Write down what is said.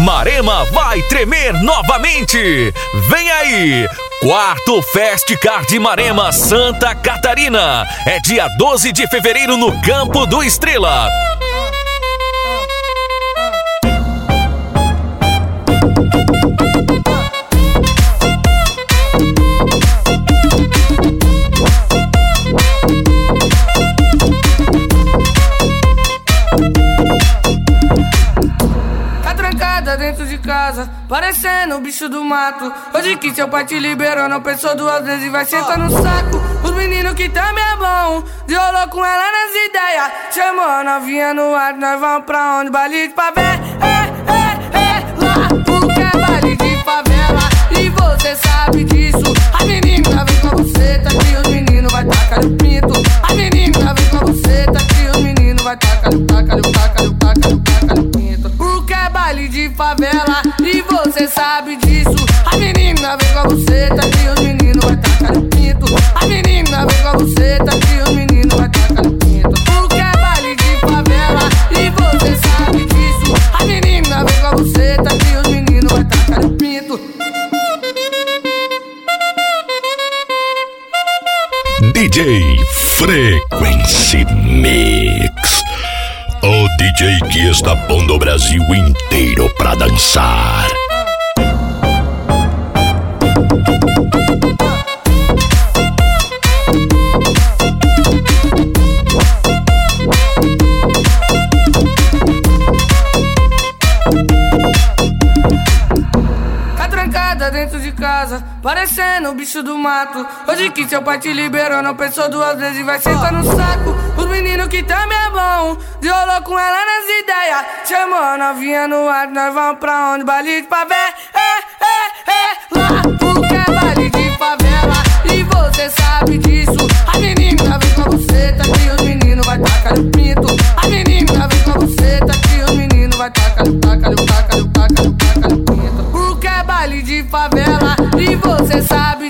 Marema vai tremer novamente. Vem aí, quarto Festcard Marema Santa Catarina. É dia 12 de fevereiro no Campo do Estrela. Dentro de casa, parecendo o bicho do mato. Hoje que seu pai te liberou, não pensou duas vezes e vai sentar no saco. Os meninos que também é bom, deolou com ela nas ideias. Chamou a novinha no ar, nós vamos pra onde? Baile de favela, lá porque é baile de favela. E você sabe disso. A menina vem com você, tá aqui os meninos vai tacar o pinto. A menina vem com você, tá aqui os meninos vai tacar o pinto. Porque é baile de favela e você sabe disso. A menina vem com você, tá aqui os meninos vai tacar o pinto. A menina vem com você, tá aqui os meninos vai tacar o pinto. Porque é baile de favela e você sabe disso. A menina vem com você, tá aqui os meninos vai tacar o pinto. DJ Frequency Mix, o DJ que está pondo o Brasil inteiro pra dançar. Tá trancada dentro de casa, parecendo o bicho do mato. Hoje que seu pai te liberou, não pensou duas vezes e vai sentar no saco. Os meninos que também é bom, deolou com ela nas ideias. Chamou a novinha no ar, nós vamos pra onde? Baile de favela, lá porque é baile de favela e você sabe disso. A menina vem com você, tá aqui os meninos vai tacar o pinto. A menina vem com você, tá aqui os meninos vai tacar o pinto. Porque é baile de favela e você sabe